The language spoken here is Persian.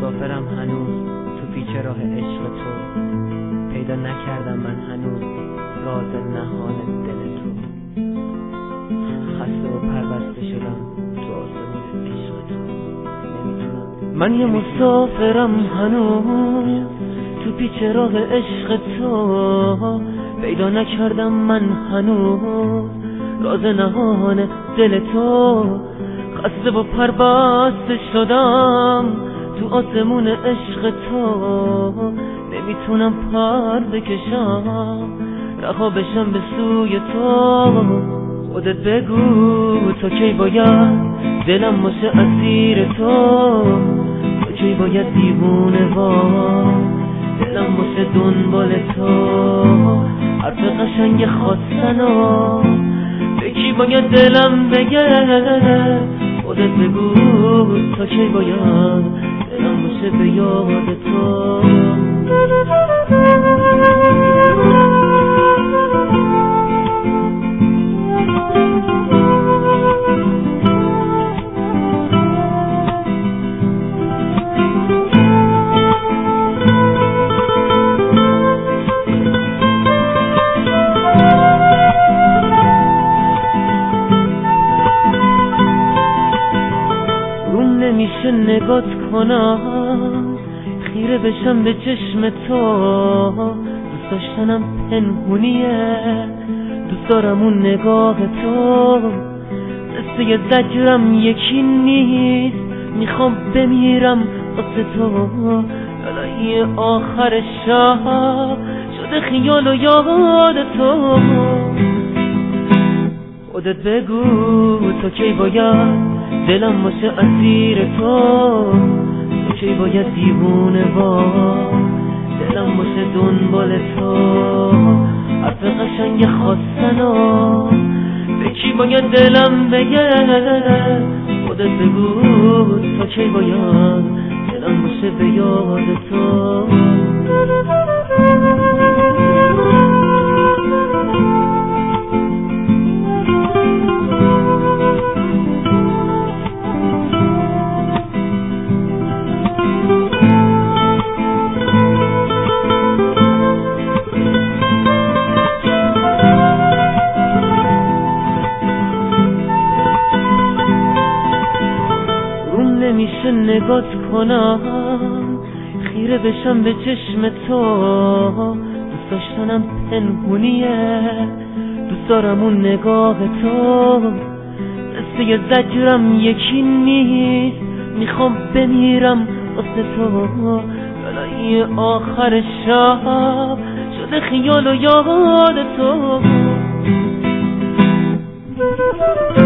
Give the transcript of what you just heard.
مسافرم هنوز تو پیچ راه عشق تو، پیدا نکردم من هنوز راز نهان دل تو. خسته و پربسته شدم تو آسمون عشق تو، نمیتونم. من یه مسافرم هنوز تو پیچ راه عشق تو، پیدا نکردم من هنوز راز نهان دل تو. خسته و پربسته شدم تو آسمون عشق تو، نمیتونم پر بکشم رها بشم به سوی تو. خودت بگو تا کی باید دلم باشه اسیر تو، تا کی باید دیوونه و دلم باشه دنبال تو. حرف قشنگ خواستن و به کی باید دلم بگه، خودت بگو تا کی باید دلم باشه به یاد تو. نمیشه نگات کنم خیره بشم به چشم تو، دوست داشتنم پنهونیه، دوست دارم اون نگاه تو. قصه زجرم یکی نیست، میخوام بمیرم واسه تو. الهی آخر شب شده خیال و یاد تو. خودت بگو تا کی باید دلم باشه اسیر تو، تا کی باید دیوونه با دلم باشه دنبال تو. حرف قشنگ خواستن و به کی باید دلم بگه، خودت بگو تا کی باید دلم باشه به یاد تو. نمیشه نگات کنم خیره بشم به چشم تو، دوست داشتنم پنهونیه، دوست دارم اون نگاه تو. قصه زجرم یکی نیست، میخوام بمیرم واسه تو. الهی آخر شب شده خیال و یاد تو.